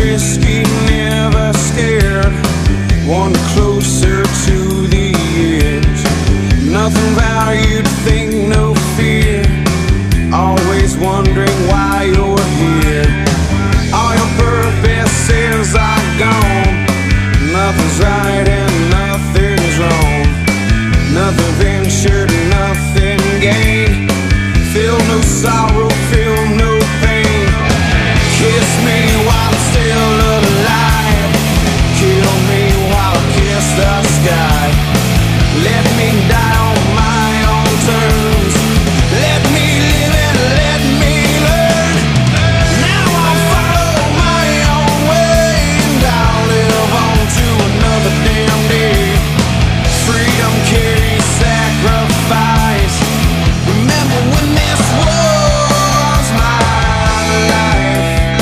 risky, never scared. One closer to the edge. Nothing valued, think no fear. Always wondering why you're here. All your purposes are gone. Nothing's right and nothing's wrong. Nothing ventured, nothing gained. Feel no sorrow, feel no pain. Kiss me while I'm still alive. Kill me while I kiss the sky. Let me die on my own terms. Let me live and let me learn. Now I'll follow my own way, and I'll live on to another damn day. Freedom carries sacrifice. Remember when this was my life.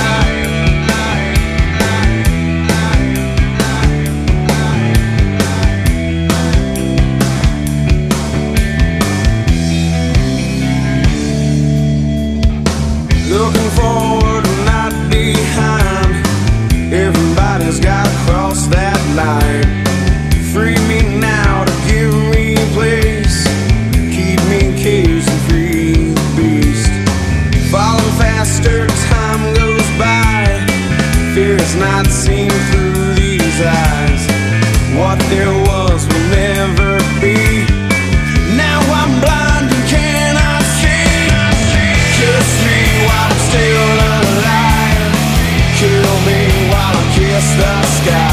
Looking forward, not behind. Everybody's gotta cross that line. Free me now to give me place. Keep me caged and free beast. Falling faster, time goes by. Fear is not seen through these eyes. What there was will never be. Now I'm blind and cannot see. Kiss me while I'm still alive. Kill me while I kiss the sky.